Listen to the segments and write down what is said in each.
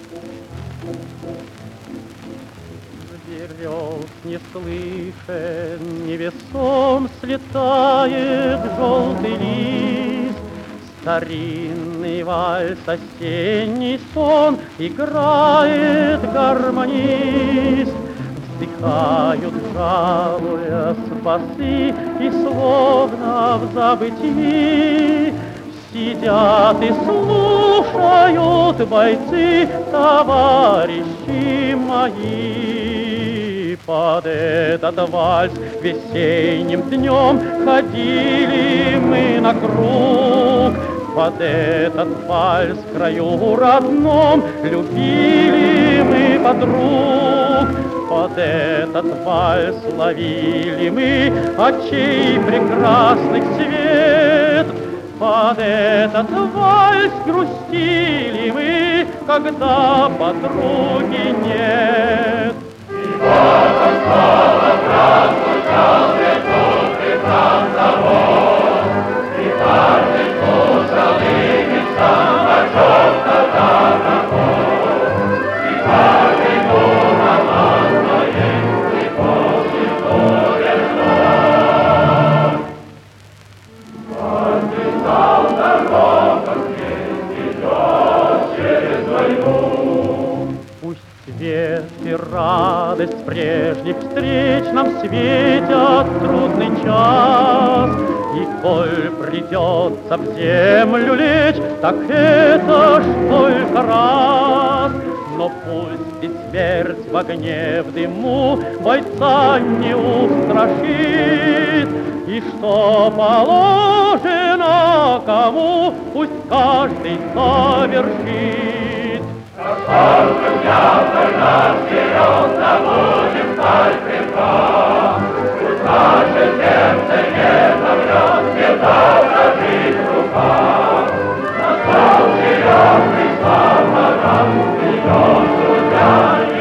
Берез не слышен, невесом слетает желтый лист. Старинный вальс, осенний сон играет гармонист. Вздыхают, жалуясь, басы, и словно в забытии сидят и слушают бойцы, товарищи мои. Под этот вальс весенним днем ходили мы на круг. Под этот вальс в краю родном любили мы подруг. Под этот вальс ловили мы очей прекрасных свет. Под этот вальс грустили мы, когда подруги нет. И вот он снова прозвучал свету прекрасного, и каждый слушал и мечтал о чем-то дорогом. И каждый думал о своем приходе горе снов. Каждый знал дорогу, идет через войну. Пусть свет и радость прежних встреч нам светят трудный час. И коль придется в землю лечь, так это ж только раз. Но пусть и смерть в огне, в дыму бойца не устрашит. И что положено кому, пусть каждый совершит. Прошел дня наш вперед, забудем сталь крепка. Пусть наше сердце не замрет, не завтра жить в руках. Настал серьезный пора, идет судья,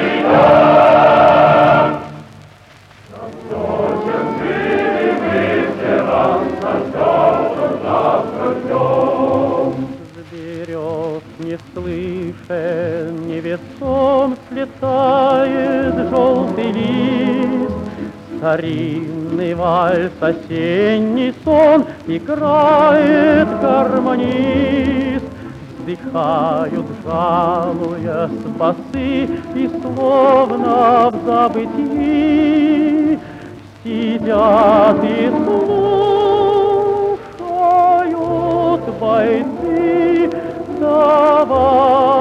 идет. На все, чем жили мы все раз, на все, что завтра ждем. С берез не слышен, невесом слетает желтый лист. Старинный вальс, осенний сон играет гармонист. Вздыхают, жалуясь, басы, и словно в забытии сидят и слушают бойцы, товарищи.